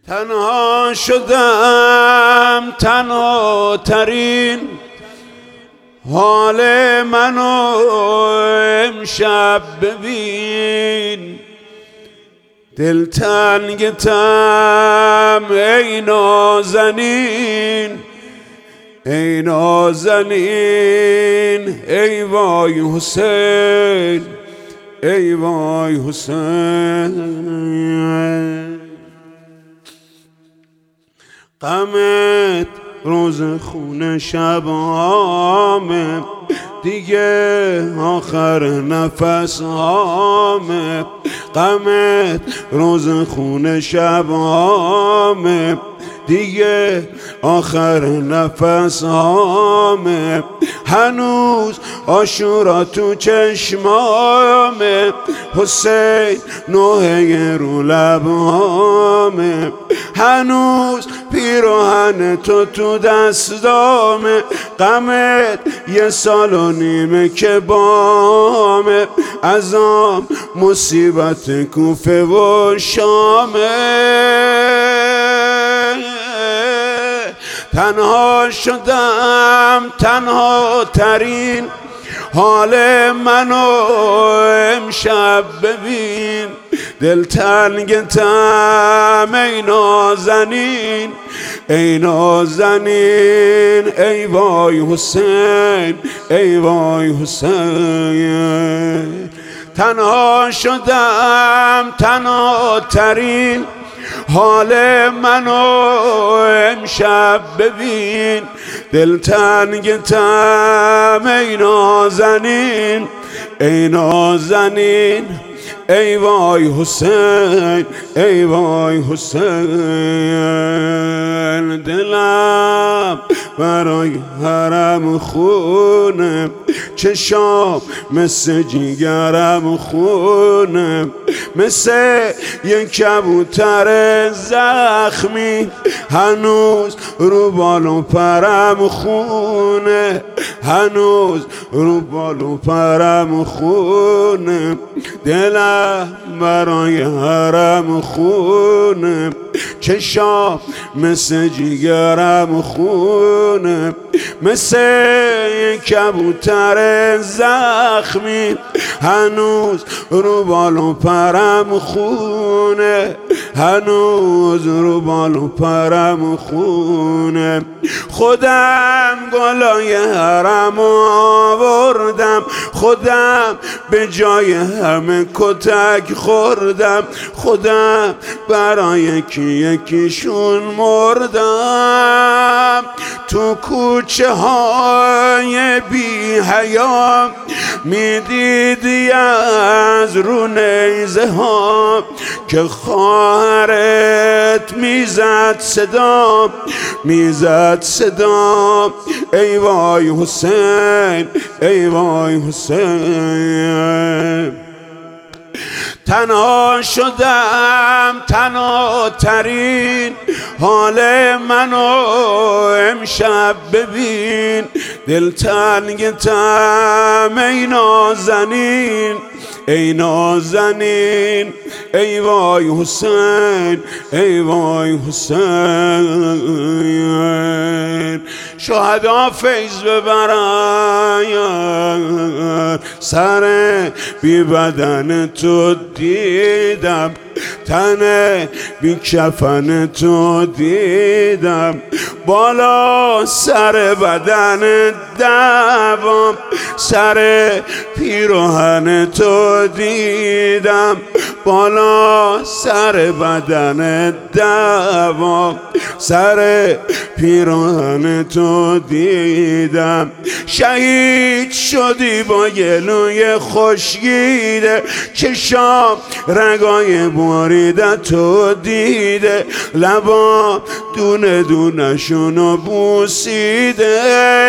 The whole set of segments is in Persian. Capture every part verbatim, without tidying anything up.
تنها شدم تنها ترین حال منو امشب ببین، دلتنگتم ای نازنین، ای نازنین، ای وای حسین، ای وای حسین. غمت روز خون شبامه، دیگه آخر نفس هامه. غمت روز خون شبامه، دیگه آخر نفس هامه. هنوز آشورا تو چشمامه، حسین نوحه رو لبامه. هنوز پیراهن تو تو دستامه، غمت یه سال و نیمه که بامه. ازام مصیبت کوفه و شامه. تنها شدم تنها ترین حال منو امشب ببین، دلتنگتم ای نازنین، ای نازنین، ای وای حسین، ای وای حسین. تنها شدم تنها ترین حال منو امشب ببین، دلتنگتم ای نازنین، ای نازنین، ای وای حسین، ای وای حسین. دلم برای حرم خونه، چشام مثل جیگرم خونه. مثل یک کبوتر زخمی هنوز رو بالو پرم خونه، هنوز رو بالو پرم خونه. دلم برای حرم خونه، چشام مثل جیگرم خونه. مثل یک کبوتر زخمی هنوز رو بالو پرم خونه، هنوز رو بالو پرم خونه. خودم گلای حرم آوردم، خودم به جای همه کتک خوردم. خودم برای یکی یکیشون مردم. تو کوچه های بی حیا میدیدی از رو نیزه ها که خواهرت میزد صدا، میزد صدا. ای وای حسین، ای وای حسین. تنها شدم تنها ترین حال منو امشب ببین، دلتنگتم ای نازنین، ای نازنین، ای وای حسین، ای وای حسین. شهدا فیض ببرن، سر بی بدن تو دیدم، تن بی کفن تو دیدم. بالا سر بدن دوام، سر پیراهن تو دیدم. بالا سر بدن دوام، سر پیراهن تو دیدم. شهید شدی با گلوی خشکیده، چشام رگای بریده تو دیده. لبا دونه دونه شونو بوسیده،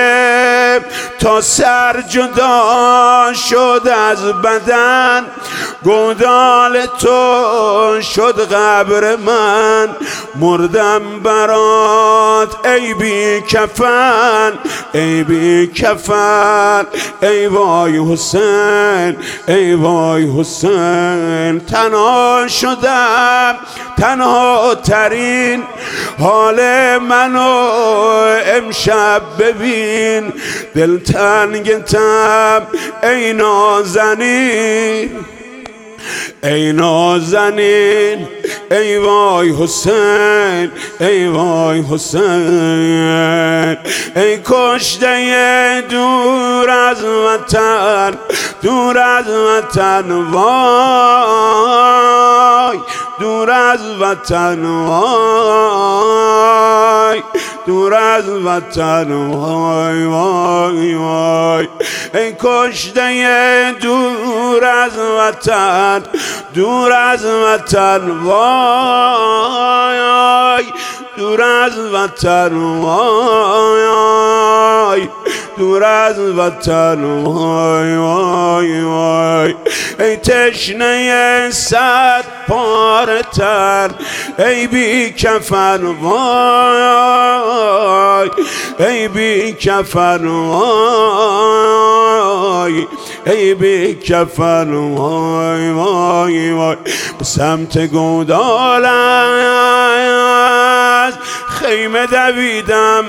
تا سر جدا شد از بدن گودال تو شد قبر من، مردم برات ای بی کفن، ای بی کفن. ای وای حسین، ای وای حسین. تنها شدم، تنها ترین حال منو امشب ببین. دلتنگتم ای نازنین، ای نازنین. ای وای حسین، ای وای حسین. ای کشته دور از وطن، دور از وطن وای، دور از وطن وای، دور از وطن وای وای وای. ای کشته دور از وطن، دور از وطن وای، دور از وطن وای، دور از وطن وای وای وای. ای تشنه صد پاره تن، ای بی کفن وای، ای بی کفن وای، ای بی کفن وای وای وای. به سمت گودال از خیمه دویدم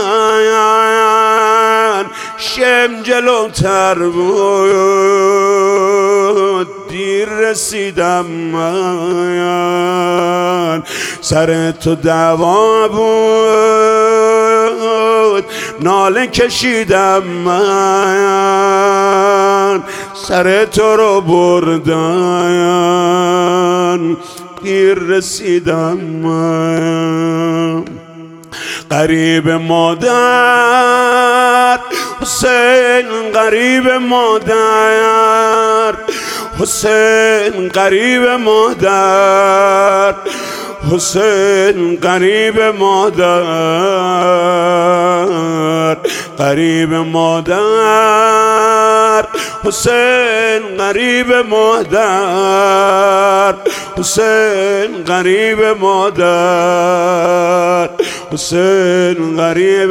من، شم جلوتر بود دیر رسیدم من. سر تو دعوا بود ناله کشیدم من، سر تو رو بردن دیر رسیدم من. قریب مادر حسین، قریب مادر حسین، قریب مادر حسین، قریب مادر، قریب مادر حسین، قریب مادر حسین، قریب مادر حسین، قریب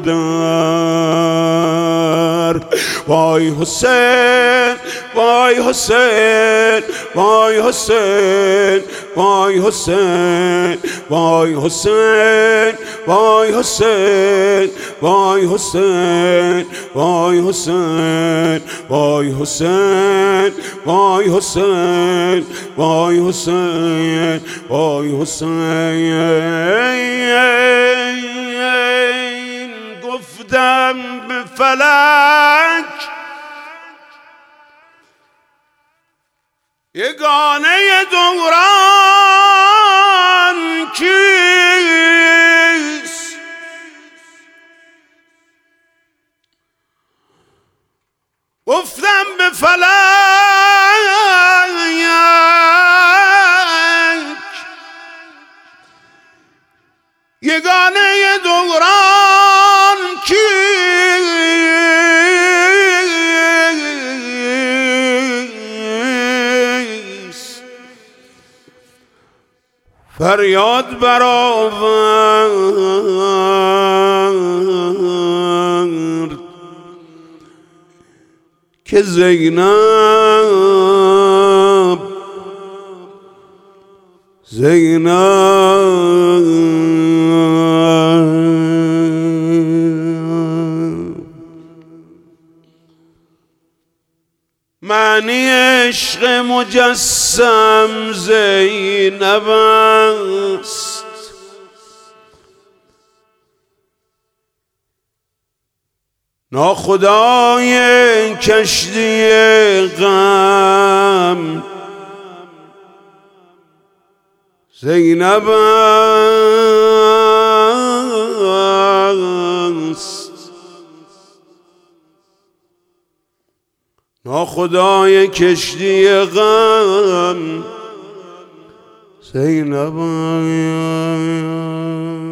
مادر. وای حسین، وای حسین، وای حسین، وای حسین، وای حسین، وای حسین، وای حسین، وای حسین، وای حسین، وای حسین، وای حسین، وای حسین. گفتم به فلک یگانه دوران کیست؟ گفتم به فلک یگانه دوران کیست؟ فریاد برآورد که زینب، زینب معنی عشق مجسم زینب است. ناخدای کشتی غم زینب است. ناخدای کشتی غم زینب است.